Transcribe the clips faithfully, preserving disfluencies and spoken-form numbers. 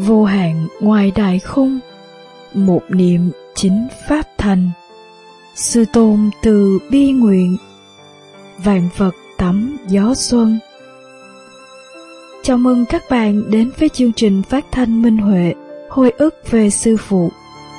Vô hạn ngoài đại khung, một niệm chính pháp thành. Sư tôn từ bi nguyện, vạn vật tắm gió xuân. Chào mừng các bạn đến với chương trình phát thanh Minh Huệ, hồi ức về sư phụ.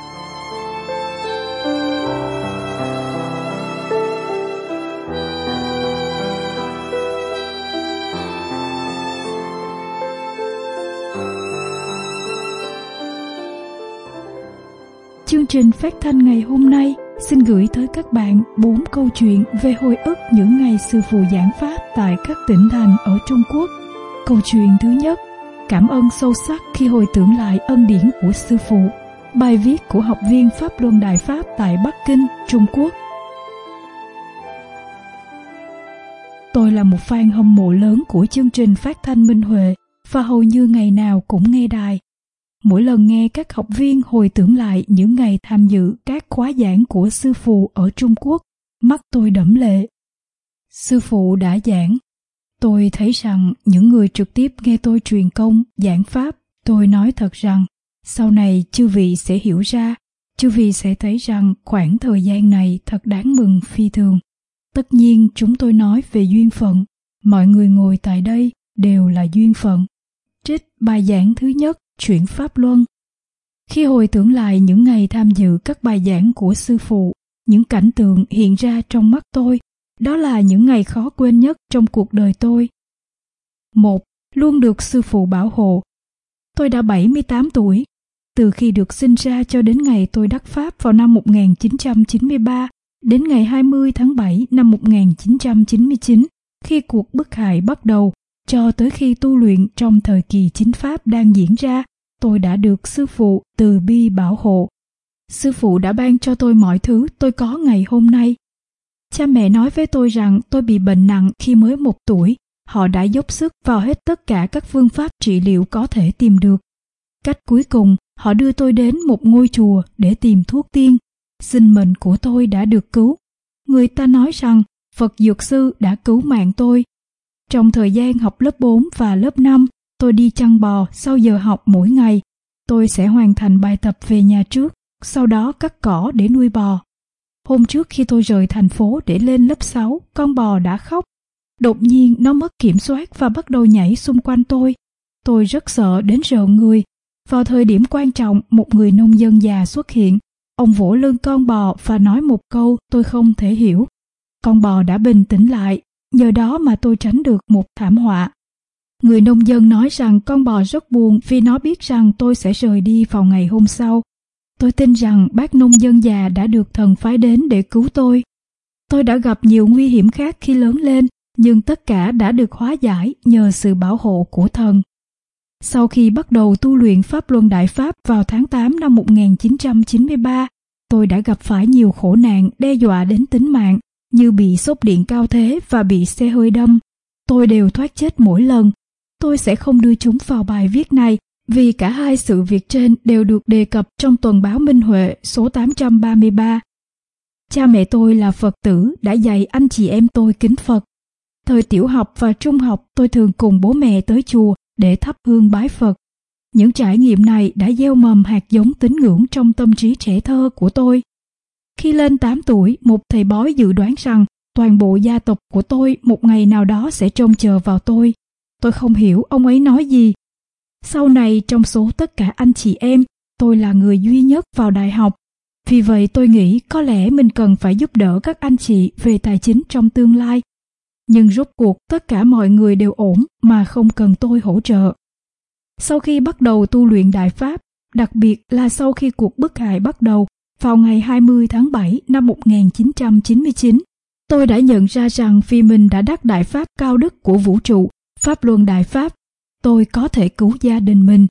Chương trình phát thanh ngày hôm nay xin gửi tới các bạn bốn câu chuyện về hồi ức những ngày sư phụ giảng pháp tại các tỉnh thành ở Trung Quốc. Câu chuyện thứ nhất, cảm ơn sâu sắc khi hồi tưởng lại ân điển của sư phụ. Bài viết của học viên Pháp Luân Đại Pháp tại Bắc Kinh, Trung Quốc. Tôi là một fan hâm mộ lớn của chương trình phát thanh Minh Huệ và hầu như ngày nào cũng nghe đài. Mỗi lần nghe các học viên hồi tưởng lại những ngày tham dự các khóa giảng của sư phụ ở Trung Quốc, mắt tôi đẫm lệ. Sư phụ đã giảng. Tôi thấy rằng những người trực tiếp nghe tôi truyền công, giảng pháp, tôi nói thật rằng, sau này chư vị sẽ hiểu ra, chư vị sẽ thấy rằng khoảng thời gian này thật đáng mừng phi thường. Tất nhiên chúng tôi nói về duyên phận, mọi người ngồi tại đây đều là duyên phận. Trích bài giảng thứ nhất, Chuyển Pháp Luân. Khi hồi tưởng lại những ngày tham dự các bài giảng của sư phụ, những cảnh tượng hiện ra trong mắt tôi, đó là những ngày khó quên nhất trong cuộc đời tôi. Một, luôn được sư phụ bảo hộ. Tôi đã bảy mươi tám tuổi. Từ khi được sinh ra cho đến ngày tôi đắc pháp vào năm một nghìn chín trăm chín mươi ba, đến ngày hai mươi tháng bảy năm một nghìn chín trăm chín mươi chín, khi cuộc bức hại bắt đầu, cho tới khi tu luyện trong thời kỳ chính pháp đang diễn ra, tôi đã được sư phụ từ bi bảo hộ. Sư phụ đã ban cho tôi mọi thứ tôi có ngày hôm nay. Cha mẹ nói với tôi rằng tôi bị bệnh nặng khi mới một tuổi. Họ đã dốc sức vào hết tất cả các phương pháp trị liệu có thể tìm được. Cách cuối cùng, họ đưa tôi đến một ngôi chùa để tìm thuốc tiên. Sinh mệnh của tôi đã được cứu. Người ta nói rằng Phật Dược Sư đã cứu mạng tôi. Trong thời gian học lớp bốn và lớp năm, tôi đi chăn bò sau giờ học mỗi ngày. Tôi sẽ hoàn thành bài tập về nhà trước, sau đó cắt cỏ để nuôi bò. Hôm trước khi tôi rời thành phố để lên lớp sáu, con bò đã khóc. Đột nhiên nó mất kiểm soát và bắt đầu nhảy xung quanh tôi. Tôi rất sợ đến rợn người. Vào thời điểm quan trọng, một người nông dân già xuất hiện. Ông vỗ lưng con bò và nói một câu tôi không thể hiểu. Con bò đã bình tĩnh lại, nhờ đó mà tôi tránh được một thảm họa. Người nông dân nói rằng con bò rất buồn vì nó biết rằng tôi sẽ rời đi vào ngày hôm sau. Tôi tin rằng bác nông dân già đã được thần phái đến để cứu tôi. Tôi đã gặp nhiều nguy hiểm khác khi lớn lên, nhưng tất cả đã được hóa giải nhờ sự bảo hộ của thần. Sau khi bắt đầu tu luyện Pháp Luân Đại Pháp vào tháng tám năm một nghìn chín trăm chín mươi ba, tôi đã gặp phải nhiều khổ nạn đe dọa đến tính mạng, như bị sốt điện cao thế và bị xe hơi đâm. Tôi đều thoát chết mỗi lần. Tôi sẽ không đưa chúng vào bài viết này, vì cả hai sự việc trên đều được đề cập trong tuần báo Minh Huệ số tám trăm ba mươi ba. Cha mẹ tôi là Phật tử đã dạy anh chị em tôi kính Phật. Thời tiểu học và trung học tôi thường cùng bố mẹ tới chùa để thắp hương bái Phật. Những trải nghiệm này đã gieo mầm hạt giống tín ngưỡng trong tâm trí trẻ thơ của tôi. Khi lên tám tuổi, một thầy bói dự đoán rằng toàn bộ gia tộc của tôi một ngày nào đó sẽ trông chờ vào tôi. Tôi không hiểu ông ấy nói gì. Sau này trong số tất cả anh chị em, tôi là người duy nhất vào đại học. Vì vậy tôi nghĩ có lẽ mình cần phải giúp đỡ các anh chị về tài chính trong tương lai. Nhưng rốt cuộc tất cả mọi người đều ổn mà không cần tôi hỗ trợ. Sau khi bắt đầu tu luyện Đại Pháp, đặc biệt là sau khi cuộc bức hại bắt đầu vào ngày hai mươi tháng bảy năm một nghìn chín trăm chín mươi chín, tôi đã nhận ra rằng vì mình đã đắc Đại Pháp cao đức của vũ trụ, Pháp Luân Đại Pháp, tôi có thể cứu gia đình mình.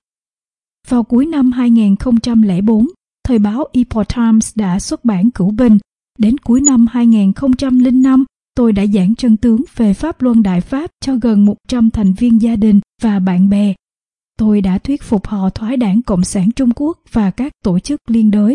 Vào cuối năm hai nghìn không trăm lẻ bốn, thời báo Epoch Times đã xuất bản Cửu Bình. Đến cuối năm hai nghìn không trăm lẻ năm, tôi đã giảng chân tướng về Pháp Luân Đại Pháp cho gần một trăm thành viên gia đình và bạn bè. Tôi đã thuyết phục họ thoái đảng Cộng sản Trung Quốc và các tổ chức liên đới.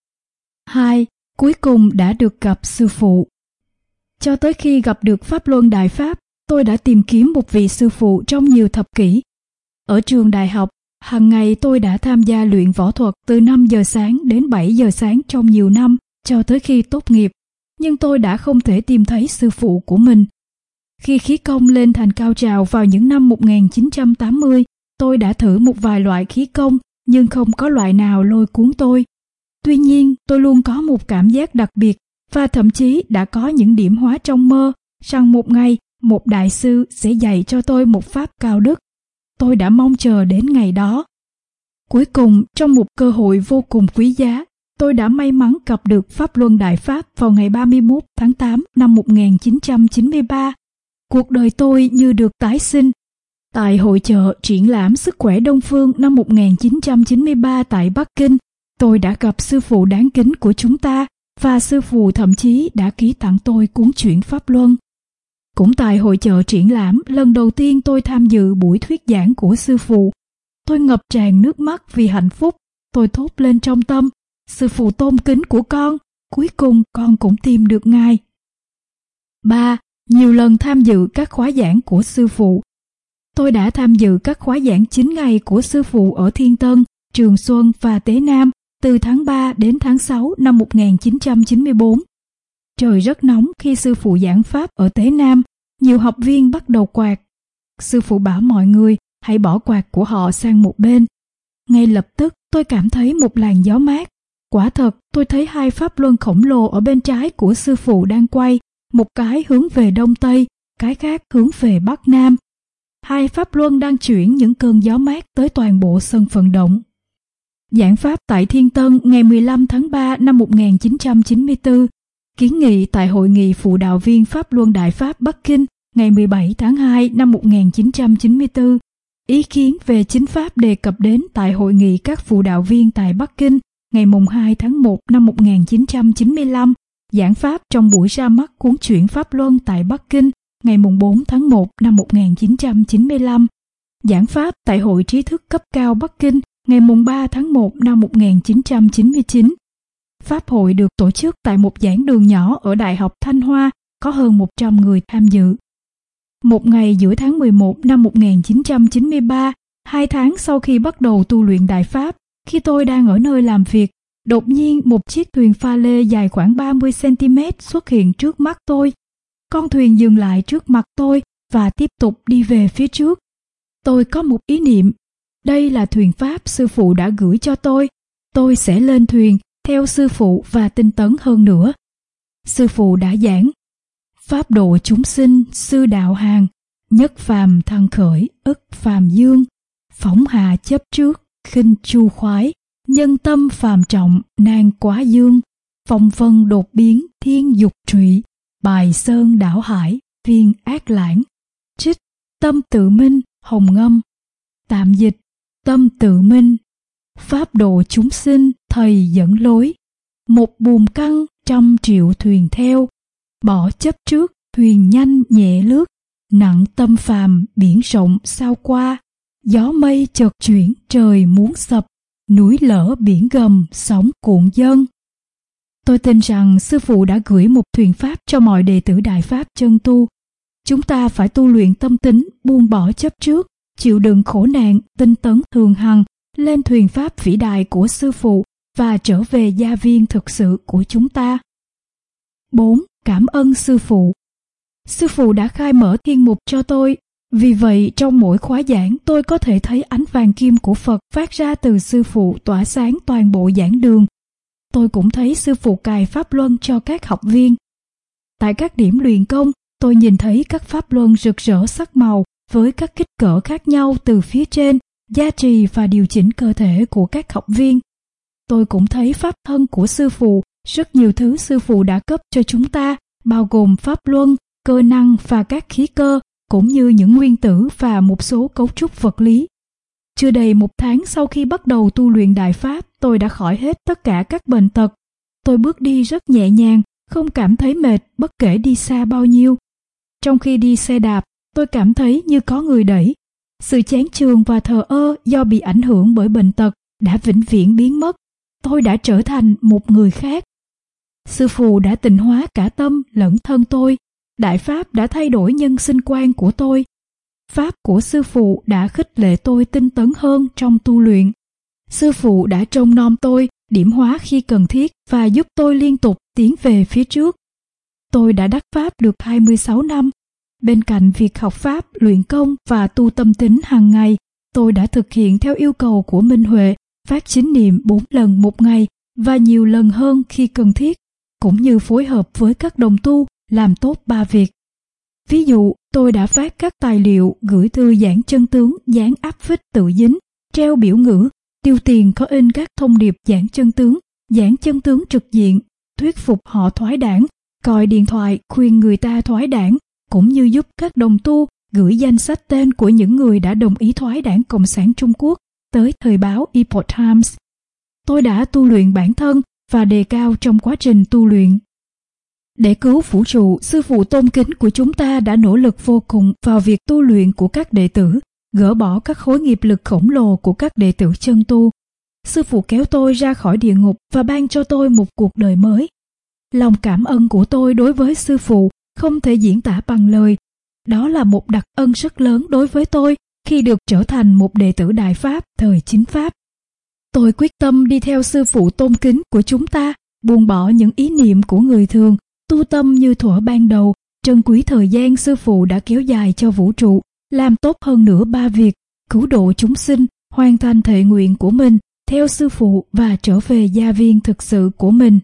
Hai. Cuối cùng đã được gặp sư phụ. Cho tới khi gặp được Pháp Luân Đại Pháp, tôi đã tìm kiếm một vị sư phụ trong nhiều thập kỷ. Ở trường đại học, Hằng ngày tôi đã tham gia luyện võ thuật từ năm giờ sáng đến bảy giờ sáng trong nhiều năm cho tới khi tốt nghiệp, nhưng tôi đã không thể tìm thấy sư phụ của mình. Khi khí công lên thành cao trào vào những năm một nghìn chín trăm tám mươi, tôi đã thử một vài loại khí công nhưng không có loại nào lôi cuốn tôi. Tuy nhiên, tôi luôn có một cảm giác đặc biệt và thậm chí đã có những điểm hóa trong mơ rằng một ngày một đại sư sẽ dạy cho tôi một pháp cao đức. Tôi đã mong chờ đến ngày đó. Cuối cùng, trong một cơ hội vô cùng quý giá, tôi đã may mắn gặp được Pháp Luân Đại Pháp vào ngày ba mươi mốt tháng tám năm một nghìn chín trăm chín mươi ba. Cuộc đời tôi như được tái sinh. Tại hội chợ triển lãm Sức khỏe Đông Phương năm một nghìn chín trăm chín mươi ba tại Bắc Kinh, tôi đã gặp sư phụ đáng kính của chúng ta và sư phụ thậm chí đã ký tặng tôi cuốn truyện Pháp Luân. Cũng tại hội chợ triển lãm, lần đầu tiên tôi tham dự buổi thuyết giảng của sư phụ. Tôi ngập tràn nước mắt vì hạnh phúc. Tôi thốt lên trong tâm, sư phụ tôn kính của con, cuối cùng con cũng tìm được Ngài. ba. Nhiều lần tham dự các khóa giảng của sư phụ. Tôi đã tham dự các khóa giảng chín ngày của sư phụ ở Thiên Tân, Trường Xuân và Tế Nam từ tháng ba đến tháng sáu năm một nghìn chín trăm chín mươi tư. Trời rất nóng khi sư phụ giảng pháp ở Tế Nam, nhiều học viên bắt đầu quạt. Sư phụ bảo mọi người hãy bỏ quạt của họ sang một bên. Ngay lập tức tôi cảm thấy một làn gió mát. Quả thật, tôi thấy hai pháp luân khổng lồ ở bên trái của sư phụ đang quay, một cái hướng về đông tây, cái khác hướng về bắc nam. Hai pháp luân đang chuyển những cơn gió mát tới toàn bộ sân vận động. Giảng pháp tại Thiên Tân ngày mười lăm tháng ba năm một nghìn chín trăm chín mươi tư, kiến nghị tại Hội nghị Phụ đạo viên Pháp Luân Đại Pháp Bắc Kinh ngày mười bảy tháng hai năm một nghìn chín trăm chín mươi tư, ý kiến về chính pháp đề cập đến tại Hội nghị các phụ đạo viên tại Bắc Kinh ngày mùng hai tháng một năm một nghìn chín trăm chín mươi lăm, giảng pháp trong buổi ra mắt cuốn truyện Pháp Luân tại Bắc Kinh ngày mùng bốn tháng một năm một nghìn chín trăm chín mươi lăm, giảng pháp tại Hội trí thức cấp cao Bắc Kinh ngày mùng ba tháng một năm một nghìn chín trăm chín mươi chín. Pháp hội được tổ chức tại một giảng đường nhỏ ở Đại học Thanh Hoa, có hơn một trăm người tham dự. Một ngày giữa tháng mười một năm một nghìn chín trăm chín mươi ba, hai tháng sau khi bắt đầu tu luyện Đại Pháp, khi tôi đang ở nơi làm việc, đột nhiên một chiếc thuyền pha lê dài khoảng ba mươi xăng-ti-mét xuất hiện trước mắt tôi. Con thuyền dừng lại trước mặt tôi và tiếp tục đi về phía trước. Tôi có một ý niệm, đây là thuyền Pháp sư phụ đã gửi cho tôi. Tôi sẽ lên thuyền, theo sư phụ và tinh tấn hơn nữa. Sư phụ đã giảng, Pháp độ chúng sinh sư đạo hàng, nhất phàm thăng khởi ức phàm dương, phóng hạ chấp trước khinh chu khoái, nhân tâm phàm trọng nan quá dương, phong vân đột biến thiên dục trụy, bài sơn đảo hải viên ác lãng. Trích Tâm Tự Minh Hồng Ngâm. Tạm dịch: Tâm tự minh, pháp độ chúng sinh thầy dẫn lối, một buồm căng trăm triệu thuyền theo, bỏ chấp trước thuyền nhanh nhẹ lướt, nặng tâm phàm biển rộng sao qua, gió mây chợt chuyển trời muốn sập, núi lở biển gầm sóng cuộn dâng. Tôi tin rằng sư phụ đã gửi một thuyền pháp cho mọi đệ tử Đại Pháp chân tu. Chúng ta phải tu luyện tâm tính, buông bỏ chấp trước, chịu đựng khổ nạn, tinh tấn thường hằng, lên thuyền pháp vĩ đại của sư phụ và trở về gia viên thực sự của chúng ta. bốn. Cảm ơn sư phụ. Sư phụ đã khai mở thiên mục cho tôi. Vì vậy, trong mỗi khóa giảng, tôi có thể thấy ánh vàng kim của Phật phát ra từ sư phụ tỏa sáng toàn bộ giảng đường. Tôi cũng thấy sư phụ cài pháp luân cho các học viên. Tại các điểm luyện công, tôi nhìn thấy các pháp luân rực rỡ sắc màu với các kích cỡ khác nhau từ phía trên, gia trì và điều chỉnh cơ thể của các học viên. Tôi cũng thấy pháp thân của sư phụ, rất nhiều thứ sư phụ đã cấp cho chúng ta, bao gồm pháp luân, cơ năng và các khí cơ, cũng như những nguyên tử và một số cấu trúc vật lý. Chưa đầy một tháng sau khi bắt đầu tu luyện Đại Pháp, tôi đã khỏi hết tất cả các bệnh tật. Tôi bước đi rất nhẹ nhàng, không cảm thấy mệt bất kể đi xa bao nhiêu. Trong khi đi xe đạp, tôi cảm thấy như có người đẩy. Sự chán chường và thờ ơ do bị ảnh hưởng bởi bệnh tật đã vĩnh viễn biến mất. Tôi đã trở thành một người khác. Sư phụ đã tịnh hóa cả tâm lẫn thân tôi. Đại Pháp đã thay đổi nhân sinh quan của tôi. pháp của sư phụ đã khích lệ tôi tinh tấn hơn trong tu luyện. Sư phụ đã trông nom tôi, điểm hóa khi cần thiết và giúp tôi liên tục tiến về phía trước. Tôi đã đắc pháp được hai mươi sáu năm. Bên cạnh việc học pháp, luyện công và tu tâm tính hàng ngày, tôi đã thực hiện theo yêu cầu của Minh Huệ, phát chính niệm bốn lần một ngày và nhiều lần hơn khi cần thiết, cũng như phối hợp với các đồng tu làm tốt ba việc. Ví dụ, tôi đã phát các tài liệu gửi thư giảng chân tướng, dán áp phích tự dính, treo biểu ngữ, tiêu tiền có in các thông điệp giảng chân tướng, giảng chân tướng trực diện, thuyết phục họ thoái đảng, gọi điện thoại khuyên người ta thoái đảng, cũng như giúp các đồng tu gửi danh sách tên của những người đã đồng ý thoái đảng Cộng sản Trung Quốc tới thời báo Epoch Times. Tôi đã tu luyện bản thân và đề cao trong quá trình tu luyện. Để cứu vũ trụ, sư phụ tôn kính của chúng ta đã nỗ lực vô cùng vào việc tu luyện của các đệ tử, gỡ bỏ các khối nghiệp lực khổng lồ của các đệ tử chân tu. Sư phụ kéo tôi ra khỏi địa ngục và ban cho tôi một cuộc đời mới. Lòng cảm ơn của tôi đối với sư phụ không thể diễn tả bằng lời. Đó là một đặc ân rất lớn đối với tôi khi được trở thành một đệ tử Đại Pháp thời chính Pháp. Tôi quyết tâm đi theo sư phụ tôn kính của chúng ta, buông bỏ những ý niệm của người thường, tu tâm như thuở ban đầu, trân quý thời gian sư phụ đã kéo dài cho vũ trụ, làm tốt hơn nữa ba việc: cứu độ chúng sinh, hoàn thành thệ nguyện của mình, theo sư phụ và trở về gia viên thực sự của mình.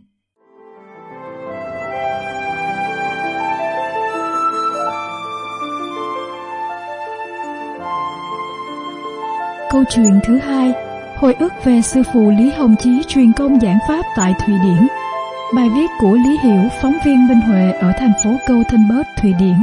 Câu chuyện thứ hai, hồi ức về sư phụ Lý Hồng Chí truyền công giảng pháp tại Thụy Điển. Bài viết của Lý Hiểu, phóng viên Minh Huệ ở thành phố Gothenburg, Thụy Điển.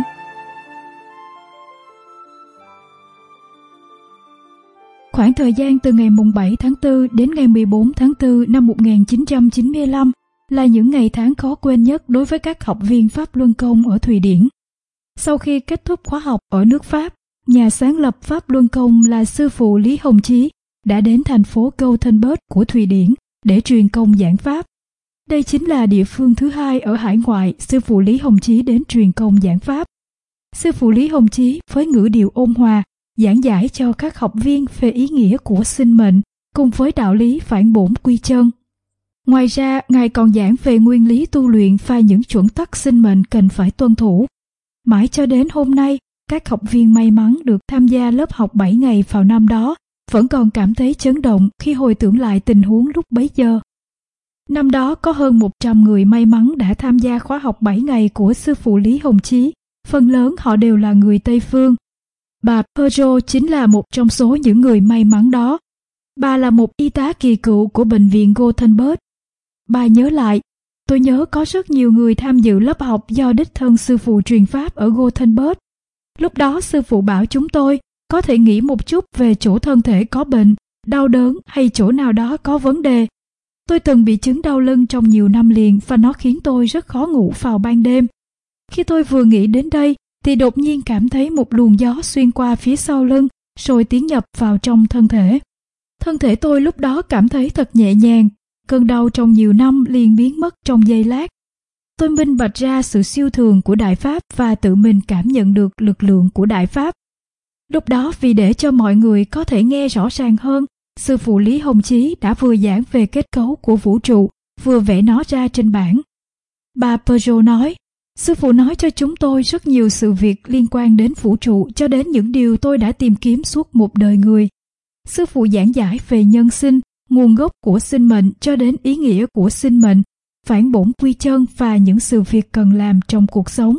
Khoảng thời gian từ ngày bảy tháng tư đến ngày mười bốn tháng tư năm một nghìn chín trăm chín mươi lăm là những ngày tháng khó quên nhất đối với các học viên Pháp Luân Công ở Thụy Điển. Sau khi kết thúc khóa học ở nước Pháp, nhà sáng lập Pháp Luân Công là sư phụ Lý Hồng Chí đã đến thành phố Gothenburg của Thụy Điển để truyền công giảng pháp. Đây chính là địa phương thứ hai ở hải ngoại sư phụ Lý Hồng Chí đến truyền công giảng pháp. Sư phụ Lý Hồng Chí với ngữ điệu ôn hòa giảng giải cho các học viên về ý nghĩa của sinh mệnh cùng với đạo lý phản bổn quy chân. Ngoài ra, Ngài còn giảng về nguyên lý tu luyện và những chuẩn tắc sinh mệnh cần phải tuân thủ. Mãi cho đến hôm nay, các học viên may mắn được tham gia lớp học bảy ngày vào năm đó vẫn còn cảm thấy chấn động khi hồi tưởng lại tình huống lúc bấy giờ. Năm đó có hơn một trăm người may mắn đã tham gia khóa học bảy ngày của sư phụ Lý Hồng Chí, phần lớn họ đều là người Tây Phương. Bà Peugeot chính là một trong số những người may mắn đó. Bà là một y tá kỳ cựu của bệnh viện Gothenburg. Bà nhớ lại, tôi nhớ có rất nhiều người tham dự lớp học do đích thân sư phụ truyền pháp ở Gothenburg. Lúc đó sư phụ bảo chúng tôi có thể nghĩ một chút về chỗ thân thể có bệnh, đau đớn hay chỗ nào đó có vấn đề. Tôi từng bị chứng đau lưng trong nhiều năm liền và nó khiến tôi rất khó ngủ vào ban đêm. Khi tôi vừa nghĩ đến đây thì đột nhiên cảm thấy một luồng gió xuyên qua phía sau lưng rồi tiến nhập vào trong thân thể. Thân thể tôi lúc đó cảm thấy thật nhẹ nhàng, cơn đau trong nhiều năm liền biến mất trong giây lát. Tôi minh bạch ra sự siêu thường của Đại Pháp và tự mình cảm nhận được lực lượng của Đại Pháp. Lúc đó vì để cho mọi người có thể nghe rõ ràng hơn, sư phụ Lý Hồng Chí đã vừa giảng về kết cấu của vũ trụ, vừa vẽ nó ra trên bảng. Bà Peugeot nói, sư phụ nói cho chúng tôi rất nhiều sự việc liên quan đến vũ trụ cho đến những điều tôi đã tìm kiếm suốt một đời người. Sư phụ giảng giải về nhân sinh, nguồn gốc của sinh mệnh cho đến ý nghĩa của sinh mệnh, phản bổn quy chân và những sự việc cần làm trong cuộc sống.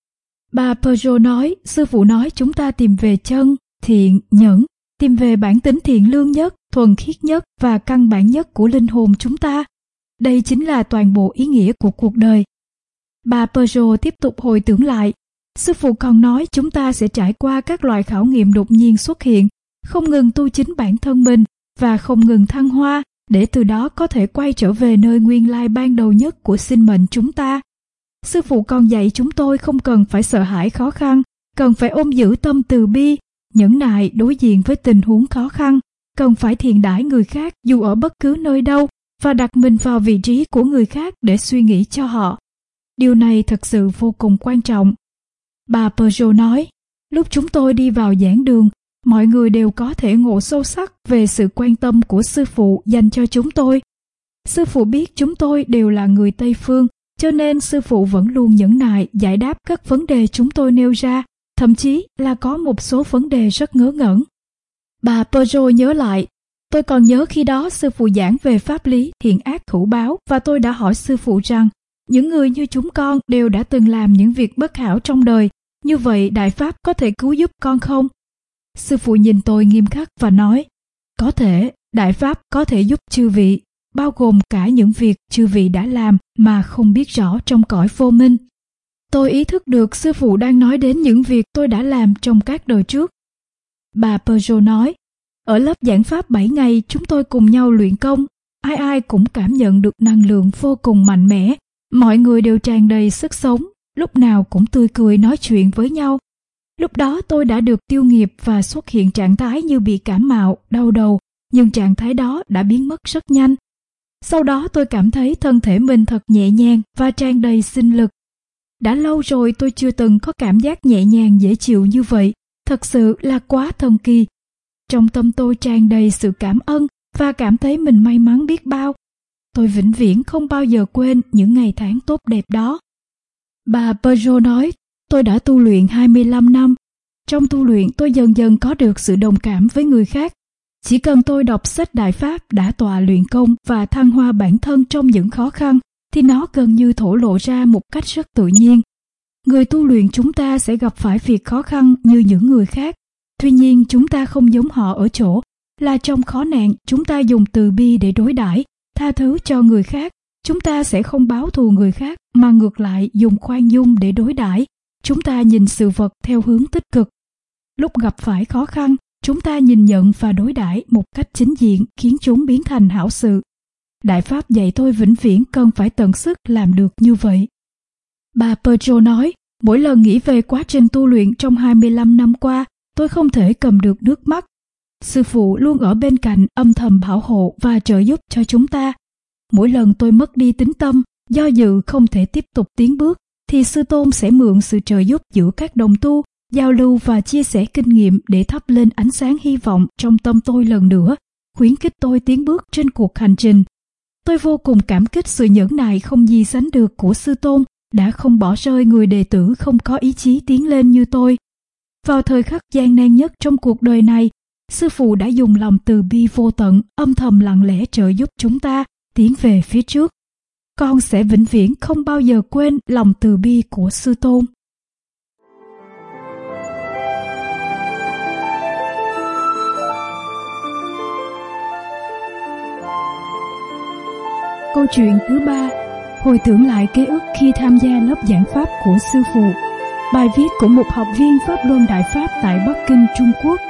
Bà Peugeot nói, sư phụ nói chúng ta tìm về chân, thiện, nhẫn, tìm về bản tính thiện lương nhất, thuần khiết nhất và căn bản nhất của linh hồn chúng ta. Đây chính là toàn bộ ý nghĩa của cuộc đời. Bà Peugeot tiếp tục hồi tưởng lại, sư phụ còn nói chúng ta sẽ trải qua các loại khảo nghiệm đột nhiên xuất hiện, không ngừng tu chính bản thân mình và không ngừng thăng hoa, để từ đó có thể quay trở về nơi nguyên lai ban đầu nhất của sinh mệnh chúng ta. Sư phụ còn dạy chúng tôi không cần phải sợ hãi khó khăn, cần phải ôm giữ tâm từ bi, nhẫn nại đối diện với tình huống khó khăn, cần phải thiện đãi người khác dù ở bất cứ nơi đâu và đặt mình vào vị trí của người khác để suy nghĩ cho họ. Điều này thật sự vô cùng quan trọng. Bà Peugeot nói, Lúc chúng tôi đi vào giảng đường, mọi người đều có thể ngộ sâu sắc về sự quan tâm của sư phụ dành cho chúng tôi. Sư phụ biết chúng tôi đều là người Tây Phương, cho nên sư phụ vẫn luôn nhẫn nại giải đáp các vấn đề chúng tôi nêu ra, thậm chí là có một số vấn đề rất ngớ ngẩn. Bà Peugeot nhớ lại, tôi còn nhớ khi đó sư phụ giảng về pháp lý thiện ác hữu báo và tôi đã hỏi sư phụ rằng những người như chúng con đều đã từng làm những việc bất hảo trong đời, như vậy Đại Pháp có thể cứu giúp con không? Sư phụ nhìn tôi nghiêm khắc và nói, có thể, Đại Pháp có thể giúp chư vị, bao gồm cả những việc chư vị đã làm mà không biết rõ trong cõi vô minh. Tôi ý thức được sư phụ đang nói đến những việc tôi đã làm trong các đời trước. Bà Peugeot nói, ở lớp giảng pháp bảy ngày chúng tôi cùng nhau luyện công, ai ai cũng cảm nhận được năng lượng vô cùng mạnh mẽ, mọi người đều tràn đầy sức sống, lúc nào cũng tươi cười nói chuyện với nhau. Lúc đó tôi đã được tiêu nghiệp và xuất hiện trạng thái như bị cảm mạo, đau đầu, nhưng trạng thái đó đã biến mất rất nhanh. Sau đó tôi cảm thấy thân thể mình thật nhẹ nhàng và tràn đầy sinh lực. Đã lâu rồi tôi chưa từng có cảm giác nhẹ nhàng dễ chịu như vậy, thật sự là quá thần kỳ. Trong tâm tôi tràn đầy sự cảm ơn và cảm thấy mình may mắn biết bao. Tôi vĩnh viễn không bao giờ quên những ngày tháng tốt đẹp đó. Bà Peugeot nói, tôi đã tu luyện hai mươi lăm năm. Trong tu luyện tôi dần dần có được sự đồng cảm với người khác. Chỉ cần tôi đọc sách Đại Pháp đã tọa luyện công và thăng hoa bản thân trong những khó khăn, thì nó gần như thổ lộ ra một cách rất tự nhiên. Người tu luyện chúng ta sẽ gặp phải việc khó khăn như những người khác. Tuy nhiên chúng ta không giống họ ở chỗ là trong khó nạn chúng ta dùng từ bi để đối đãi, tha thứ cho người khác. Chúng ta sẽ không báo thù người khác mà ngược lại dùng khoan dung để đối đãi. Chúng ta nhìn sự vật theo hướng tích cực. Lúc gặp phải khó khăn, chúng ta nhìn nhận và đối đãi một cách chính diện khiến chúng biến thành hảo sự. Đại Pháp dạy tôi vĩnh viễn cần phải tận sức làm được như vậy. Bà Peugeot nói, mỗi lần nghĩ về quá trình tu luyện trong hai mươi lăm năm qua, tôi không thể cầm được nước mắt. Sư phụ luôn ở bên cạnh âm thầm bảo hộ và trợ giúp cho chúng ta. Mỗi lần tôi mất đi tín tâm, do dự không thể tiếp tục tiến bước, thì Sư Tôn sẽ mượn sự trợ giúp giữa các đồng tu, giao lưu và chia sẻ kinh nghiệm để thắp lên ánh sáng hy vọng trong tâm tôi lần nữa, khuyến khích tôi tiến bước trên cuộc hành trình. Tôi vô cùng cảm kích sự nhẫn nại không gì sánh được của Sư Tôn, đã không bỏ rơi người đệ tử không có ý chí tiến lên như tôi. Vào thời khắc gian nan nhất trong cuộc đời này, Sư phụ đã dùng lòng từ bi vô tận, âm thầm lặng lẽ trợ giúp chúng ta tiến về phía trước. Con sẽ vĩnh viễn không bao giờ quên lòng từ bi của Sư Tôn. Câu chuyện thứ ba, hồi tưởng lại ký ức khi tham gia lớp giảng pháp của sư phụ. Bài viết của một học viên Pháp Luân Đại Pháp tại Bắc Kinh, Trung Quốc.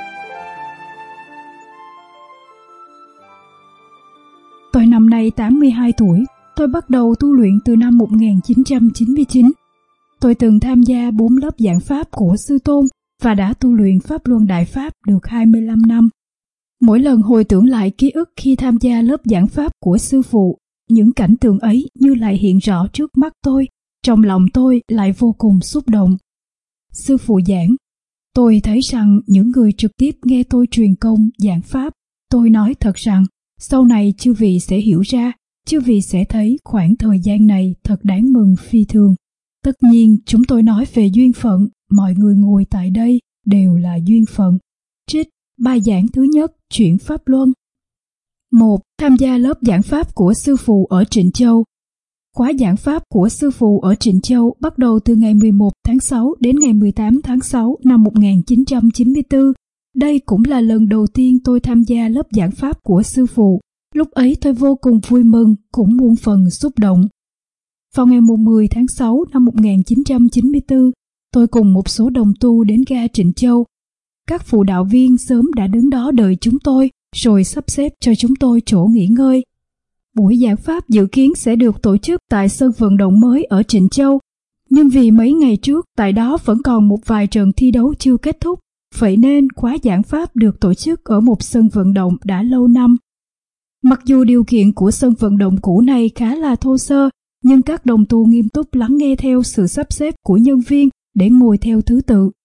Tôi năm nay tám mươi hai tuổi, tôi bắt đầu tu luyện từ năm một nghìn chín trăm chín mươi chín. Tôi từng tham gia bốn lớp giảng pháp của Sư Tôn và đã tu luyện Pháp Luân Đại Pháp được hai mươi lăm năm. Mỗi lần hồi tưởng lại ký ức khi tham gia lớp giảng pháp của sư phụ, những cảnh tượng ấy như lại hiện rõ trước mắt tôi, trong lòng tôi lại vô cùng xúc động. Sư phụ giảng, tôi thấy rằng những người trực tiếp nghe tôi truyền công giảng pháp, tôi nói thật rằng, sau này chư vị sẽ hiểu ra, chư vị sẽ thấy khoảng thời gian này thật đáng mừng phi thường. Tất nhiên chúng tôi nói về duyên phận, mọi người ngồi tại đây đều là duyên phận. Trích bài giảng thứ nhất, Chuyển Pháp Luân. một. Tham gia lớp giảng pháp của sư phụ ở Trịnh Châu. Khóa giảng pháp của sư phụ ở Trịnh Châu bắt đầu từ ngày mười một tháng sáu đến ngày mười tám tháng sáu năm một nghìn chín trăm chín mươi tư. Đây cũng là lần đầu tiên tôi tham gia lớp giảng pháp của sư phụ. Lúc ấy tôi vô cùng vui mừng, cũng muôn phần xúc động. Vào ngày mười tháng sáu năm một nghìn chín trăm chín mươi tư, tôi cùng một số đồng tu đến ga Trịnh Châu. Các phụ đạo viên sớm đã đứng đó đợi chúng tôi, rồi sắp xếp cho chúng tôi chỗ nghỉ ngơi. Buổi giảng pháp dự kiến sẽ được tổ chức tại sân vận động mới ở Trịnh Châu. Nhưng vì mấy ngày trước tại đó vẫn còn một vài trận thi đấu chưa kết thúc, vậy nên khóa giảng pháp được tổ chức ở một sân vận động đã lâu năm. Mặc dù điều kiện của sân vận động cũ này khá là thô sơ, nhưng các đồng tu nghiêm túc lắng nghe theo sự sắp xếp của nhân viên để ngồi theo thứ tự.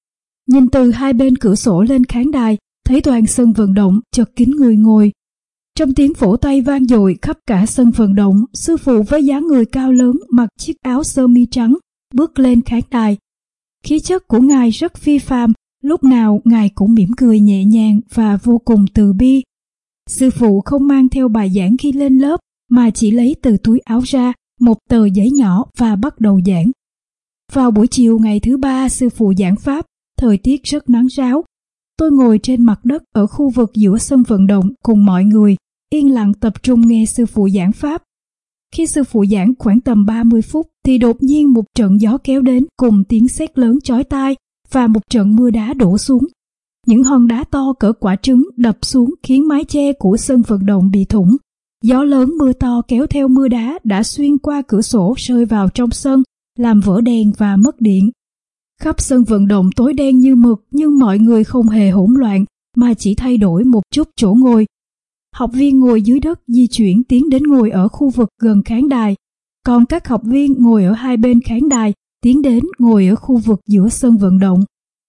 Nhìn từ hai bên cửa sổ lên khán đài, thấy toàn sân vận động chật kín người ngồi. Trong tiếng vỗ tay vang dội khắp cả sân vận động, sư phụ với dáng người cao lớn mặc chiếc áo sơ mi trắng bước lên khán đài. Khí chất của ngài rất phi phàm, lúc nào ngài cũng mỉm cười nhẹ nhàng và vô cùng từ bi. Sư phụ không mang theo bài giảng khi lên lớp, mà chỉ lấy từ túi áo ra một tờ giấy nhỏ và bắt đầu giảng. Vào buổi chiều ngày thứ ba sư phụ giảng pháp, thời tiết rất nắng ráo. Tôi ngồi trên mặt đất ở khu vực giữa sân vận động cùng mọi người, yên lặng tập trung nghe sư phụ giảng pháp. Khi sư phụ giảng khoảng tầm ba mươi phút thì đột nhiên một trận gió kéo đến cùng tiếng sét lớn chói tai và một trận mưa đá đổ xuống. Những hòn đá to cỡ quả trứng đập xuống khiến mái che của sân vận động bị thủng. Gió lớn mưa to kéo theo mưa đá đã xuyên qua cửa sổ rơi vào trong sân, làm vỡ đèn và mất điện. Khắp sân vận động tối đen như mực, nhưng mọi người không hề hỗn loạn mà chỉ thay đổi một chút chỗ ngồi. Học viên ngồi dưới đất di chuyển tiến đến ngồi ở khu vực gần khán đài, còn các học viên ngồi ở hai bên khán đài tiến đến ngồi ở khu vực giữa sân vận động.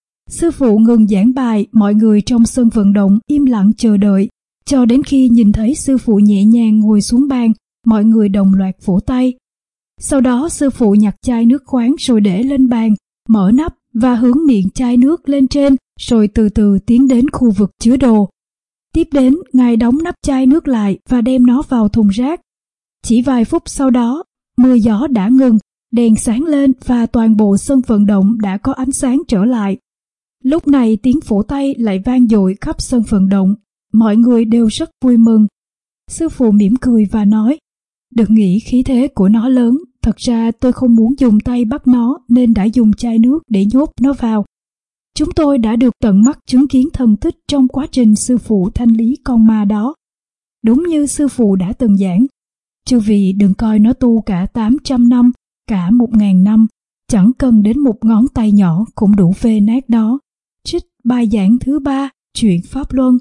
Sư phụ ngừng giảng bài, mọi người trong sân vận động im lặng chờ đợi, cho đến khi nhìn thấy sư phụ nhẹ nhàng ngồi xuống bàn, mọi người đồng loạt vỗ tay. Sau đó sư phụ nhặt chai nước khoáng rồi để lên bàn, mở nắp và hướng miệng chai nước lên trên, rồi từ từ tiến đến khu vực chứa đồ. Tiếp đến, ngài đóng nắp chai nước lại và đem nó vào thùng rác. Chỉ vài phút sau đó, mưa gió đã ngừng, đèn sáng lên và toàn bộ sân vận động đã có ánh sáng trở lại. Lúc này tiếng vỗ tay lại vang dội khắp sân vận động, mọi người đều rất vui mừng. Sư phụ mỉm cười và nói, đừng nghĩ khí thế của nó lớn, thật ra tôi không muốn dùng tay bắt nó nên đã dùng chai nước để nhốt nó vào. Chúng tôi đã được tận mắt chứng kiến thần tích trong quá trình sư phụ thanh lý con ma đó. Đúng như sư phụ đã từng giảng, chư vị đừng coi nó tu cả tám trăm năm, cả một ngàn năm, chẳng cần đến một ngón tay nhỏ cũng đủ phê nát đó. Trích bài giảng thứ ba, chuyện Pháp Luân.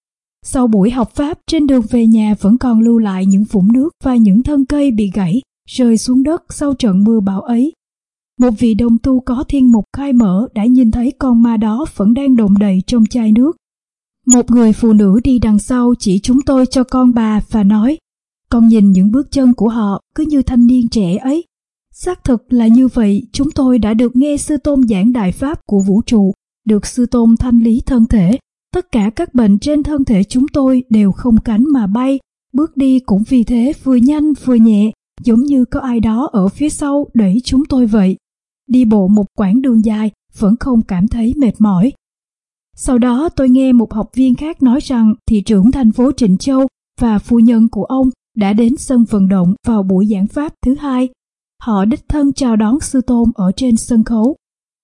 Sau buổi học Pháp, trên đường về nhà vẫn còn lưu lại những vũng nước và những thân cây bị gãy, rơi xuống đất sau trận mưa bão ấy. Một vị đồng tu có thiên mục khai mở đã nhìn thấy con ma đó vẫn đang đọng đầy trong chai nước. Một người phụ nữ đi đằng sau chỉ chúng tôi cho con bà và nói, con nhìn những bước chân của họ cứ như thanh niên trẻ ấy. Xác thực là như vậy, chúng tôi đã được nghe sư tôn giảng đại pháp của vũ trụ, được sư tôn thanh lý thân thể. Tất cả các bệnh trên thân thể chúng tôi đều không cánh mà bay, bước đi cũng vì thế vừa nhanh vừa nhẹ, giống như có ai đó ở phía sau đẩy chúng tôi vậy. Đi bộ một quãng đường dài vẫn không cảm thấy mệt mỏi. Sau đó tôi nghe một học viên khác nói rằng thị trưởng thành phố Trịnh Châu và phu nhân của ông đã đến sân vận động vào buổi giảng pháp thứ hai. Họ đích thân chào đón sư tôn ở trên sân khấu.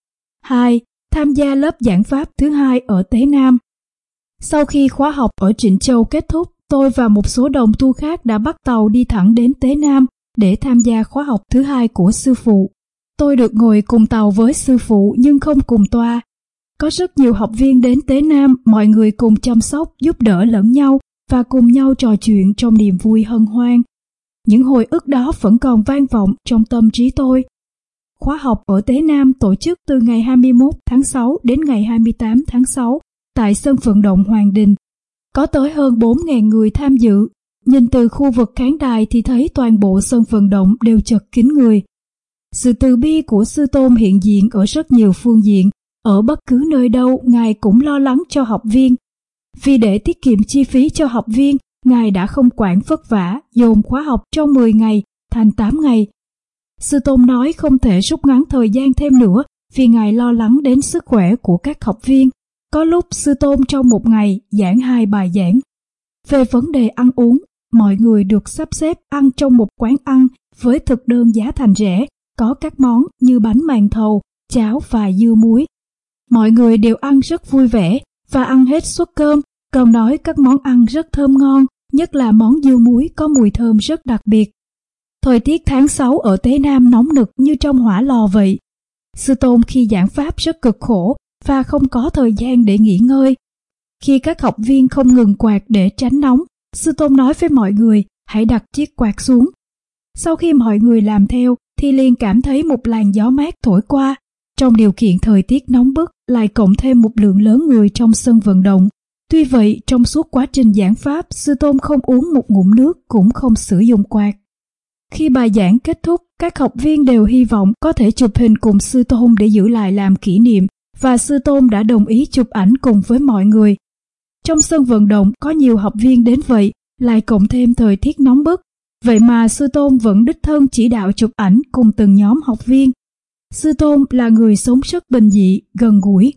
hai. Tham gia lớp giảng pháp thứ hai ở Tế Nam. Sau khi khóa học ở Trịnh Châu kết thúc, tôi và một số đồng tu khác đã bắt tàu đi thẳng đến Tế Nam để tham gia khóa học thứ hai của sư phụ. Tôi được ngồi cùng tàu với sư phụ nhưng không cùng toa. Có rất nhiều học viên đến Tế Nam, mọi người cùng chăm sóc, giúp đỡ lẫn nhau và cùng nhau trò chuyện trong niềm vui hân hoan. Những hồi ức đó vẫn còn vang vọng trong tâm trí tôi. Khóa học ở Tế Nam tổ chức từ ngày hai mươi mốt tháng sáu đến ngày hai mươi tám tháng sáu tại sân vận động Hoàng Đình. Có tới hơn bốn nghìn người tham dự. Nhìn từ khu vực khán đài thì thấy toàn bộ sân vận động đều chật kín người. Sự từ bi của sư tôn hiện diện ở rất nhiều phương diện. Ở bất cứ nơi đâu, Ngài cũng lo lắng cho học viên. Vì để tiết kiệm chi phí cho học viên, Ngài đã không quản vất vả, dồn khóa học trong mười ngày thành tám ngày. Sư tôn nói không thể rút ngắn thời gian thêm nữa vì Ngài lo lắng đến sức khỏe của các học viên. Có lúc sư tôn trong một ngày giảng hai bài giảng. Về vấn đề ăn uống, mọi người được sắp xếp ăn trong một quán ăn với thực đơn giá thành rẻ, có các món như bánh màn thầu, cháo và dưa muối. Mọi người đều ăn rất vui vẻ và ăn hết suất cơm, còn nói các món ăn rất thơm ngon, nhất là món dưa muối có mùi thơm rất đặc biệt. Thời tiết tháng sáu ở Tế Nam nóng nực như trong hỏa lò vậy. Sư tôn khi giảng pháp rất cực khổ và không có thời gian để nghỉ ngơi. Khi các học viên không ngừng quạt để tránh nóng, sư tôn nói với mọi người hãy đặt chiếc quạt xuống. Sau khi mọi người làm theo thì liền cảm thấy một làn gió mát thổi qua. Trong điều kiện thời tiết nóng bức, lại cộng thêm một lượng lớn người trong sân vận động. Tuy vậy, trong suốt quá trình giảng pháp, sư tôn không uống một ngụm nước, cũng không sử dụng quạt. Khi bài giảng kết thúc, các học viên đều hy vọng có thể chụp hình cùng sư tôn để giữ lại làm kỷ niệm, và sư tôn đã đồng ý chụp ảnh cùng với mọi người. Trong sân vận động có nhiều học viên đến vậy, lại cộng thêm thời tiết nóng bức. Vậy mà sư tôn vẫn đích thân chỉ đạo chụp ảnh cùng từng nhóm học viên. Sư tôn là người sống rất bình dị, gần gũi.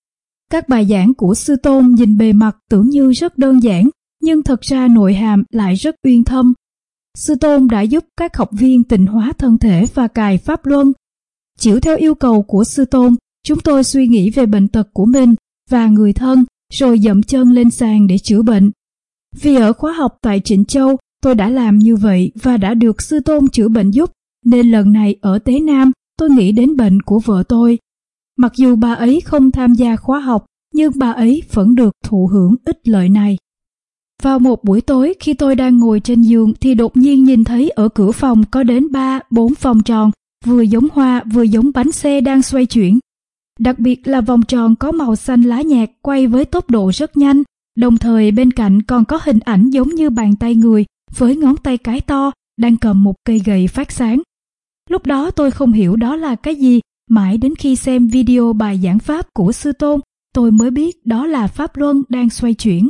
Các bài giảng của sư tôn nhìn bề mặt tưởng như rất đơn giản, nhưng thật ra nội hàm lại rất uyên thâm. Sư tôn đã giúp các học viên tịnh hóa thân thể và cài pháp luân. Chịu theo yêu cầu của sư tôn, chúng tôi suy nghĩ về bệnh tật của mình và người thân, rồi dậm chân lên sàn để chữa bệnh. Vì ở khóa học tại Trịnh Châu, tôi đã làm như vậy và đã được sư tôn chữa bệnh giúp, nên lần này ở Tế Nam, tôi nghĩ đến bệnh của vợ tôi. Mặc dù bà ấy không tham gia khóa học, nhưng bà ấy vẫn được thụ hưởng ích lợi này. Vào một buổi tối, khi tôi đang ngồi trên giường thì đột nhiên nhìn thấy ở cửa phòng có đến ba, bốn vòng tròn, vừa giống hoa vừa giống bánh xe đang xoay chuyển. Đặc biệt là vòng tròn có màu xanh lá nhạt quay với tốc độ rất nhanh, đồng thời bên cạnh còn có hình ảnh giống như bàn tay người với ngón tay cái to đang cầm một cây gậy phát sáng. Lúc đó tôi không hiểu đó là cái gì, mãi đến khi xem video bài giảng pháp của sư tôn, tôi mới biết đó là pháp luân đang xoay chuyển.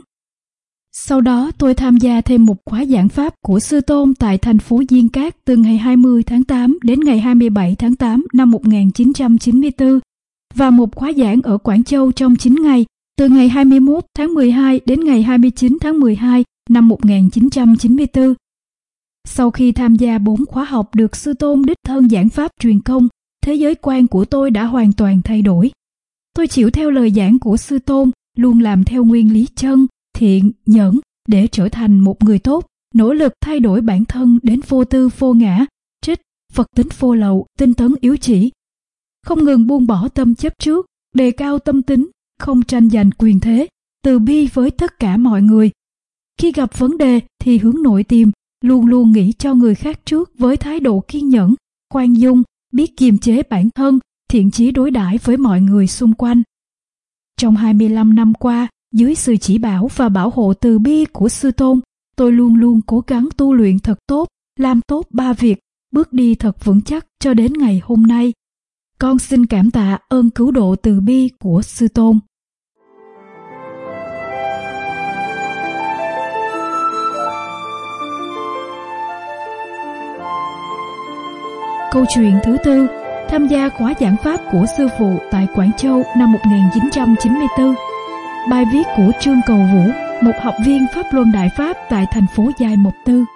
Sau đó tôi tham gia thêm một khóa giảng pháp của sư tôn tại thành phố Diên Cát từ ngày hai mươi tháng tám đến ngày hai mươi bảy tháng tám năm một nghìn chín trăm chín mươi tư và một khóa giảng ở Quảng Châu trong chín ngày từ ngày hai mươi mốt tháng mười hai đến ngày hai mươi chín tháng mười hai năm một nghìn chín trăm chín mươi tư. Sau khi tham gia bốn khóa học được sư tôn đích thân giảng pháp truyền công, thế giới quan của tôi đã hoàn toàn thay đổi. Tôi chịu theo lời giảng của sư tôn, luôn làm theo nguyên lý chân, thiện, nhẫn để trở thành một người tốt, nỗ lực thay đổi bản thân đến vô tư vô ngã, trích, Phật tính vô lậu, tinh tấn yếu chỉ. Không ngừng buông bỏ tâm chấp trước, đề cao tâm tính, không tranh giành quyền thế, từ bi với tất cả mọi người. Khi gặp vấn đề thì hướng nội tìm, luôn luôn nghĩ cho người khác trước với thái độ kiên nhẫn, khoan dung, biết kiềm chế bản thân, thiện chí đối đãi với mọi người xung quanh. Trong hai mươi lăm năm qua, dưới sự chỉ bảo và bảo hộ từ bi của sư tôn, tôi luôn luôn cố gắng tu luyện thật tốt, làm tốt ba việc, bước đi thật vững chắc cho đến ngày hôm nay. Con xin cảm tạ ơn cứu độ từ bi của sư tôn. Câu chuyện thứ tư, tham gia khóa giảng pháp của sư phụ tại Quảng Châu năm một nghìn chín trăm chín mươi tư. Bài viết của Trương Cầu Vũ, một học viên Pháp Luân Đại Pháp tại thành phố Giai Mộc Tư.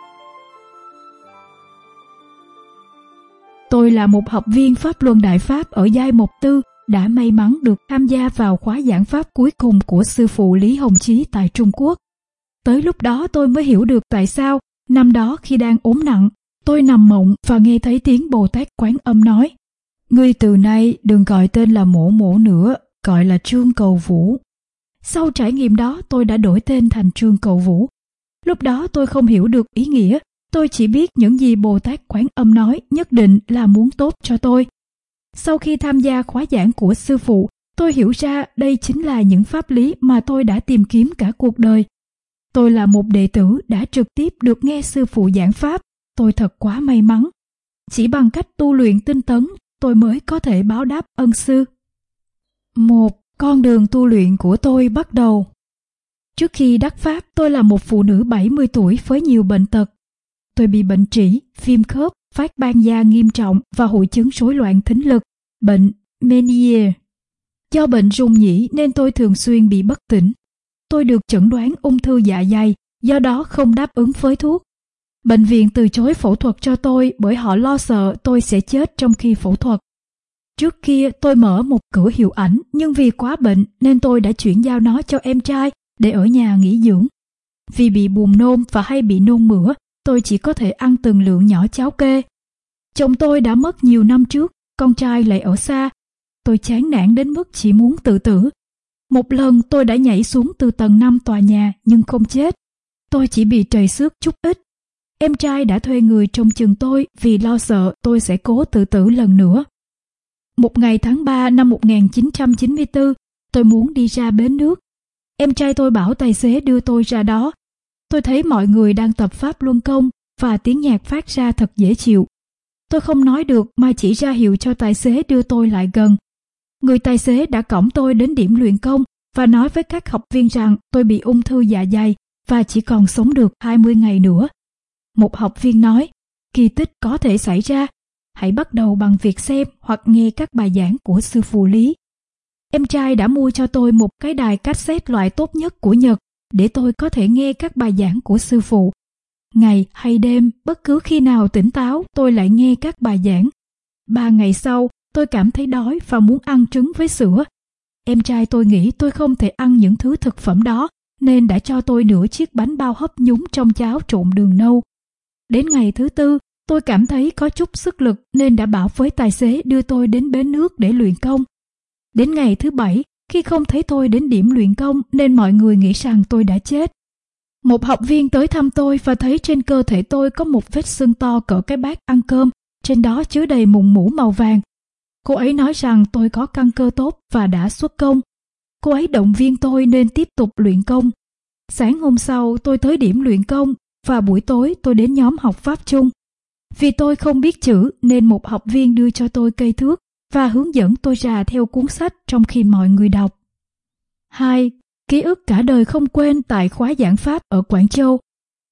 Tôi là một học viên Pháp Luân Đại Pháp ở Giai Mộc Tư, đã may mắn được tham gia vào khóa giảng pháp cuối cùng của sư phụ Lý Hồng Chí tại Trung Quốc. Tới lúc đó tôi mới hiểu được tại sao, năm đó khi đang ốm nặng, tôi nằm mộng và nghe thấy tiếng Bồ Tát Quán Âm nói: "Ngươi từ nay đừng gọi tên là Mổ Mổ nữa, gọi là Trương Cầu Vũ." Sau trải nghiệm đó tôi đã đổi tên thành Trương Cầu Vũ. Lúc đó tôi không hiểu được ý nghĩa, tôi chỉ biết những gì Bồ Tát Quán Âm nói nhất định là muốn tốt cho tôi. Sau khi tham gia khóa giảng của sư phụ, tôi hiểu ra đây chính là những pháp lý mà tôi đã tìm kiếm cả cuộc đời. Tôi là một đệ tử đã trực tiếp được nghe sư phụ giảng pháp, tôi thật quá may mắn. Chỉ bằng cách tu luyện tinh tấn, tôi mới có thể báo đáp ân sư. một. Con đường tu luyện của tôi bắt đầu. Trước khi đắc pháp, tôi là một phụ nữ bảy mươi tuổi với nhiều bệnh tật. Tôi bị bệnh trĩ, viêm khớp, phát ban da nghiêm trọng và hội chứng rối loạn thính lực, bệnh Meniere. Do bệnh rung nhĩ nên tôi thường xuyên bị bất tỉnh. Tôi được chẩn đoán ung thư dạ dày, do đó không đáp ứng với thuốc. Bệnh viện từ chối phẫu thuật cho tôi bởi họ lo sợ tôi sẽ chết trong khi phẫu thuật. Trước kia tôi mở một cửa hiệu ảnh, nhưng vì quá bệnh nên tôi đã chuyển giao nó cho em trai để ở nhà nghỉ dưỡng. Vì bị buồn nôn và hay bị nôn mửa, tôi chỉ có thể ăn từng lượng nhỏ cháo kê. Chồng tôi đã mất nhiều năm trước, con trai lại ở xa. Tôi chán nản đến mức chỉ muốn tự tử. Một lần tôi đã nhảy xuống từ tầng năm tòa nhà nhưng không chết. Tôi chỉ bị trầy xước chút ít. Em trai đã thuê người trông chừng tôi vì lo sợ tôi sẽ cố tự tử lần nữa. Một ngày tháng ba năm một nghìn chín trăm chín mươi tư, tôi muốn đi ra bến nước. Em trai tôi bảo tài xế đưa tôi ra đó. Tôi thấy mọi người đang tập pháp luân công và tiếng nhạc phát ra thật dễ chịu. Tôi không nói được mà chỉ ra hiệu cho tài xế đưa tôi lại gần. Người tài xế đã cõng tôi đến điểm luyện công và nói với các học viên rằng tôi bị ung thư dạ dày và chỉ còn sống được hai mươi ngày nữa. Một học viên nói, kỳ tích có thể xảy ra. Hãy bắt đầu bằng việc xem hoặc nghe các bài giảng của sư phụ Lý. Em trai đã mua cho tôi một cái đài cassette loại tốt nhất của Nhật để tôi có thể nghe các bài giảng của sư phụ. Ngày hay đêm, bất cứ khi nào tỉnh táo, tôi lại nghe các bài giảng. Ba ngày sau, tôi cảm thấy đói và muốn ăn trứng với sữa. Em trai tôi nghĩ tôi không thể ăn những thứ thực phẩm đó, nên đã cho tôi nửa chiếc bánh bao hấp nhúng trong cháo trộn đường nâu. Đến ngày thứ tư, tôi cảm thấy có chút sức lực nên đã bảo với tài xế đưa tôi đến bến nước để luyện công. Đến ngày thứ bảy, khi không thấy tôi đến điểm luyện công nên mọi người nghĩ rằng tôi đã chết. Một học viên tới thăm tôi và thấy trên cơ thể tôi có một vết sưng to cỡ cái bát ăn cơm, trên đó chứa đầy mụn mủ màu vàng. Cô ấy nói rằng tôi có căn cơ tốt và đã xuất công. Cô ấy động viên tôi nên tiếp tục luyện công. Sáng hôm sau tôi tới điểm luyện công và buổi tối tôi đến nhóm học pháp chung. Vì tôi không biết chữ nên một học viên đưa cho tôi cây thước và hướng dẫn tôi rà theo cuốn sách trong khi mọi người đọc. hai. Ký ức cả đời không quên tại khóa giảng pháp ở Quảng Châu.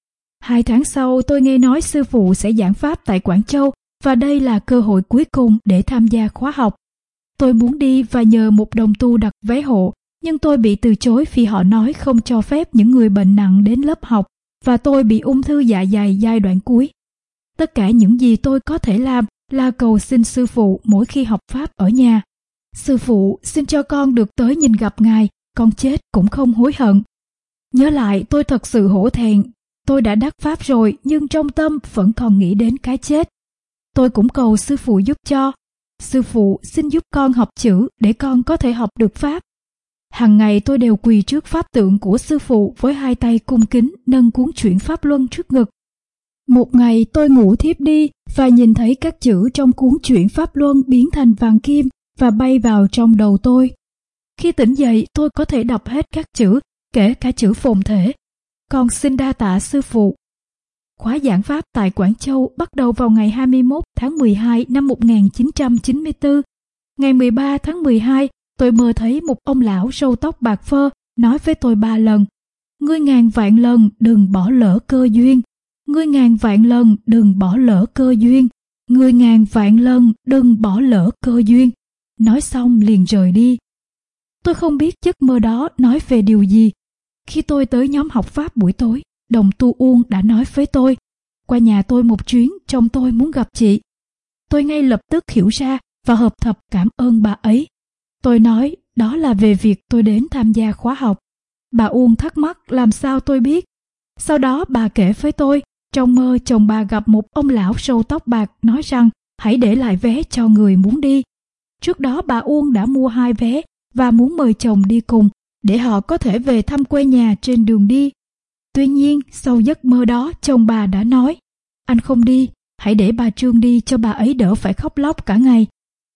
Hai tháng sau tôi nghe nói sư phụ sẽ giảng pháp tại Quảng Châu và đây là cơ hội cuối cùng để tham gia khóa học. Tôi muốn đi và nhờ một đồng tu đặt vé hộ, nhưng tôi bị từ chối vì họ nói không cho phép những người bệnh nặng đến lớp học và tôi bị ung thư dạ dày giai đoạn cuối. Tất cả những gì tôi có thể làm là cầu xin sư phụ mỗi khi học pháp ở nhà. Sư phụ, xin cho con được tới nhìn gặp ngài, con chết cũng không hối hận. Nhớ lại tôi thật sự hổ thẹn, tôi đã đắc pháp rồi nhưng trong tâm vẫn còn nghĩ đến cái chết. Tôi cũng cầu sư phụ giúp cho. Sư phụ xin giúp con học chữ để con có thể học được pháp. Hằng ngày tôi đều quỳ trước pháp tượng của sư phụ với hai tay cung kính nâng cuốn truyện pháp luân trước ngực. Một ngày tôi ngủ thiếp đi và nhìn thấy các chữ trong cuốn truyện pháp luân biến thành vàng kim và bay vào trong đầu tôi. Khi tỉnh dậy tôi có thể đọc hết các chữ, kể cả chữ phồn thể. Con xin đa tạ sư phụ. Khóa giảng pháp tại Quảng Châu bắt đầu vào ngày hai mươi mốt tháng mười hai năm một nghìn chín trăm chín mươi tư. Ngày mười ba tháng mười hai, tôi mơ thấy một ông lão râu tóc bạc phơ nói với tôi ba lần: Ngươi ngàn vạn lần đừng bỏ lỡ cơ duyên. Ngươi ngàn vạn lần đừng bỏ lỡ cơ duyên. Ngươi ngàn vạn lần đừng bỏ lỡ cơ duyên. Nói xong liền rời đi. Tôi không biết giấc mơ đó nói về điều gì. Khi tôi tới nhóm học pháp buổi tối, đồng tu Uông đã nói với tôi: qua nhà tôi một chuyến, chồng tôi muốn gặp chị. Tôi ngay lập tức hiểu ra và hợp thập cảm ơn bà ấy. Tôi nói đó là về việc tôi đến tham gia khóa học. Bà Uông thắc mắc làm sao tôi biết. Sau đó bà kể với tôi, trong mơ chồng bà gặp một ông lão râu tóc bạc nói rằng hãy để lại vé cho người muốn đi. Trước đó bà Uông đã mua hai vé và muốn mời chồng đi cùng để họ có thể về thăm quê nhà trên đường đi. Tuy nhiên sau giấc mơ đó chồng bà đã nói: anh không đi, hãy để bà Trương đi cho bà ấy đỡ phải khóc lóc cả ngày.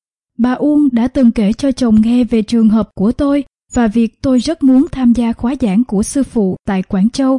Bà Uông đã từng kể cho chồng nghe về trường hợp của tôi và việc tôi rất muốn tham gia khóa giảng của sư phụ tại Quảng Châu.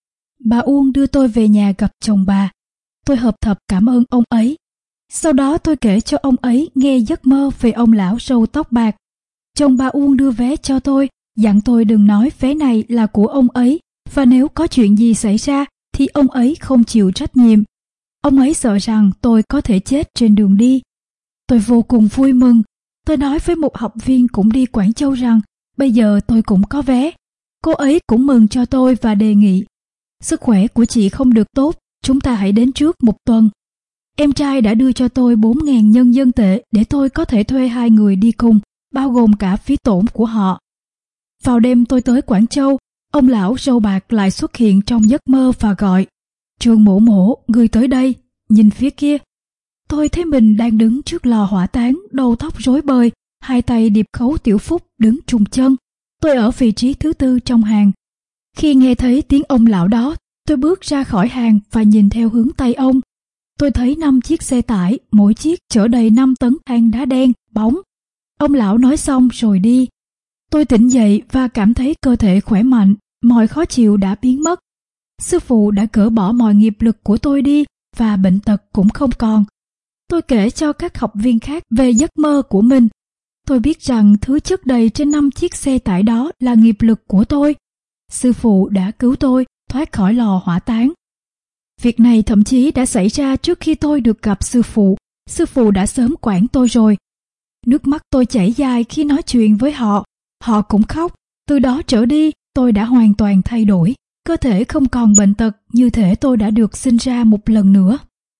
Bà Uông đưa tôi về nhà gặp chồng bà. Tôi hợp thập cảm ơn ông ấy. Sau đó tôi kể cho ông ấy nghe giấc mơ về ông lão râu tóc bạc. Chồng bà Uông đưa vé cho tôi, dặn tôi đừng nói vé này là của ông ấy, và nếu có chuyện gì xảy ra thì ông ấy không chịu trách nhiệm. Ông ấy sợ rằng tôi có thể chết trên đường đi. Tôi vô cùng vui mừng. Tôi nói với một học viên cũng đi Quảng Châu rằng bây giờ tôi cũng có vé. Cô ấy cũng mừng cho tôi và đề nghị: sức khỏe của chị không được tốt, chúng ta hãy đến trước một tuần. Em trai đã đưa cho tôi bốn nghìn nhân dân tệ để tôi có thể thuê hai người đi cùng, bao gồm cả phí tổn của họ. Vào đêm tôi tới Quảng Châu, ông lão râu bạc lại xuất hiện trong giấc mơ và gọi: Trương Mổ Mổ, người tới đây, nhìn phía kia. Tôi thấy mình đang đứng trước lò hỏa táng, đầu tóc rối bời, hai tay điệp khấu tiểu phúc đứng trùng chân. Tôi ở vị trí thứ tư trong hàng. Khi nghe thấy tiếng ông lão đó, tôi bước ra khỏi hàng và nhìn theo hướng tay ông. Tôi thấy năm chiếc xe tải, mỗi chiếc chở đầy năm tấn than đá đen, bóng. Ông lão nói xong rồi đi. Tôi tỉnh dậy và cảm thấy cơ thể khỏe mạnh, mọi khó chịu đã biến mất. Sư phụ đã cởi bỏ mọi nghiệp lực của tôi đi và bệnh tật cũng không còn. Tôi kể cho các học viên khác về giấc mơ của mình. Tôi biết rằng thứ chất đầy trên năm chiếc xe tải đó là nghiệp lực của tôi. Sư phụ đã cứu tôi thoát khỏi lò hỏa táng. Việc này thậm chí đã xảy ra trước khi tôi được gặp sư phụ. Sư phụ đã sớm quản tôi rồi. Nước mắt tôi chảy dài khi nói chuyện với họ. Họ cũng khóc. Từ đó trở đi, tôi đã hoàn toàn thay đổi. Cơ thể không còn bệnh tật, như thể tôi đã được sinh ra một lần nữa.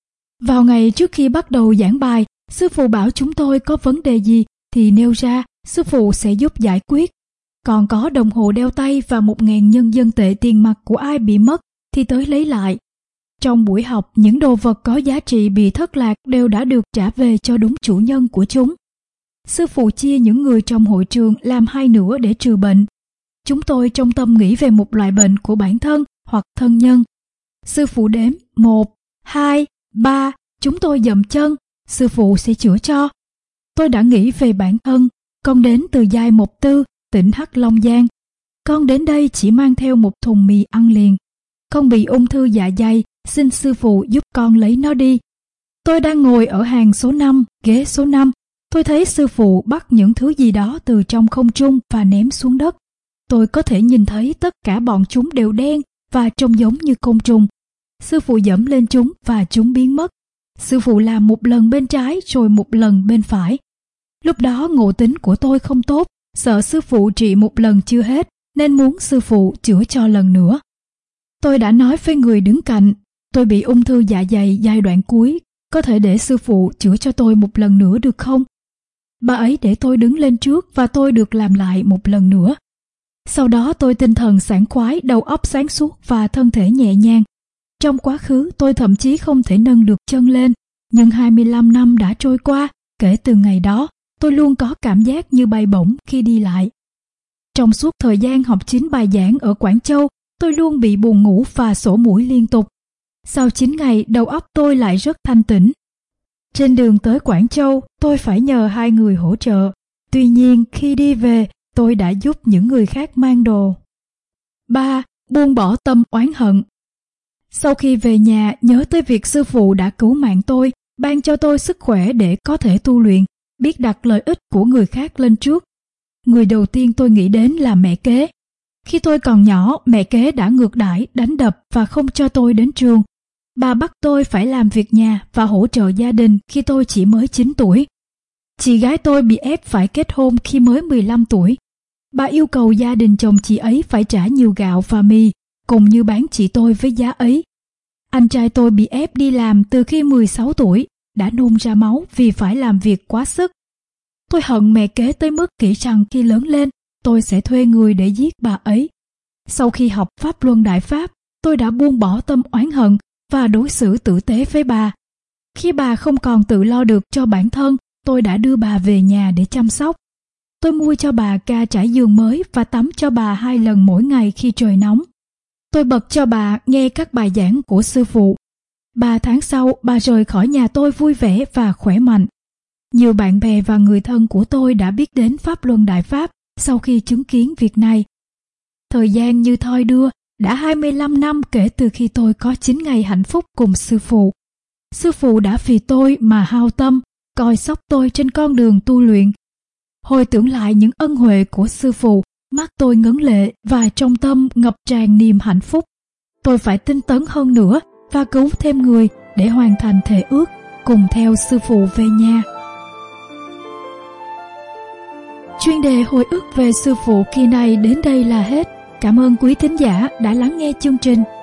Vào ngày trước khi bắt đầu giảng bài, sư phụ bảo chúng tôi có vấn đề gì thì nêu ra, sư phụ sẽ giúp giải quyết. Còn có đồng hồ đeo tay và một ngàn nhân dân tệ tiền mặt của ai bị mất thì tới lấy lại. Trong buổi học, những đồ vật có giá trị bị thất lạc đều đã được trả về cho đúng chủ nhân của chúng. Sư phụ chia những người trong hội trường làm hai nửa để trừ bệnh. Chúng tôi trong tâm nghĩ về một loại bệnh của bản thân hoặc thân nhân. Sư phụ đếm một, hai, ba, chúng tôi dậm chân, sư phụ sẽ chữa cho. Tôi đã nghĩ về bản thân, con đến từ Giai Mộc Tư, tỉnh Hắc Long Giang. Con đến đây chỉ mang theo một thùng mì ăn liền. Con bị ung thư dạ dày, xin sư phụ giúp con lấy nó đi. Tôi đang ngồi ở hàng số năm, ghế số năm. Tôi thấy sư phụ bắt những thứ gì đó từ trong không trung và ném xuống đất. Tôi có thể nhìn thấy tất cả bọn chúng đều đen và trông giống như côn trùng. Sư phụ giẫm lên chúng và chúng biến mất. Sư phụ làm một lần bên trái rồi một lần bên phải. Lúc đó ngộ tính của tôi không tốt, sợ sư phụ trị một lần chưa hết nên muốn sư phụ chữa cho lần nữa. Tôi đã nói với người đứng cạnh, tôi bị ung thư dạ dày giai đoạn cuối, có thể để sư phụ chữa cho tôi một lần nữa được không? Bà ấy để tôi đứng lên trước và tôi được làm lại một lần nữa. Sau đó tôi tinh thần sảng khoái, đầu óc sáng suốt và thân thể nhẹ nhàng. Trong quá khứ tôi thậm chí không thể nâng được chân lên, nhưng hai mươi lăm năm đã trôi qua, kể từ ngày đó, tôi luôn có cảm giác như bay bổng khi đi lại. Trong suốt thời gian học chín bài giảng ở Quảng Châu, tôi luôn bị buồn ngủ và sổ mũi liên tục. Sau chín ngày, đầu óc tôi lại rất thanh tĩnh. Trên đường tới Quảng Châu, tôi phải nhờ hai người hỗ trợ. Tuy nhiên, khi đi về, tôi đã giúp những người khác mang đồ. ba. Buông bỏ tâm oán hận. Sau khi về nhà, nhớ tới việc sư phụ đã cứu mạng tôi, ban cho tôi sức khỏe để có thể tu luyện, biết đặt lợi ích của người khác lên trước. Người đầu tiên tôi nghĩ đến là mẹ kế. Khi tôi còn nhỏ, mẹ kế đã ngược đãi, đánh đập và không cho tôi đến trường. Bà bắt tôi phải làm việc nhà và hỗ trợ gia đình khi tôi chỉ mới chín tuổi. Chị gái tôi bị ép phải kết hôn khi mới mười lăm tuổi. Bà yêu cầu gia đình chồng chị ấy phải trả nhiều gạo và mì, cùng như bán chị tôi với giá ấy. Anh trai tôi bị ép đi làm từ khi mười sáu tuổi, đã nôn ra máu vì phải làm việc quá sức. Tôi hận mẹ kế tới mức nghĩ rằng khi lớn lên, tôi sẽ thuê người để giết bà ấy. Sau khi học Pháp Luân Đại Pháp, tôi đã buông bỏ tâm oán hận và đối xử tử tế với bà. Khi bà không còn tự lo được cho bản thân, tôi đã đưa bà về nhà để chăm sóc. Tôi mua cho bà ca trải giường mới và tắm cho bà hai lần mỗi ngày khi trời nóng. Tôi bật cho bà nghe các bài giảng của sư phụ. Ba tháng sau, bà rời khỏi nhà tôi vui vẻ và khỏe mạnh. Nhiều bạn bè và người thân của tôi đã biết đến Pháp Luân Đại Pháp sau khi chứng kiến việc này. Thời gian như thoi đưa, đã hai mươi lăm năm kể từ khi tôi có chín ngày hạnh phúc cùng sư phụ. Sư phụ đã vì tôi mà hao tâm, coi sóc tôi trên con đường tu luyện. Hồi tưởng lại những ân huệ của sư phụ, mắt tôi ngấn lệ và trong tâm ngập tràn niềm hạnh phúc. Tôi phải tinh tấn hơn nữa và cứu thêm người để hoàn thành thệ ước cùng theo sư phụ về nhà. Chuyên đề hồi ức về sư phụ kỳ này đến đây là hết. Cảm ơn quý thính giả đã lắng nghe chương trình.